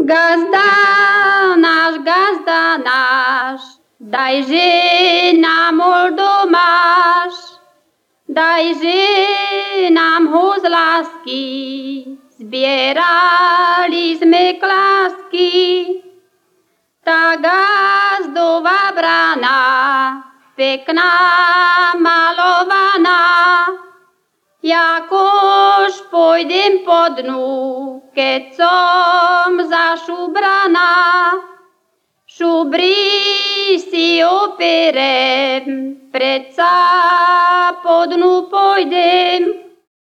Gazda náš, dajže nám oldo máš, dajže nám ho z lásky, zbierali sme klásky. Tá gazdová brána, pekná, malovaná, jakož pôjdem po dnu, keď som zašubraná. Šubry si operem, predsa po dnu pôjdem,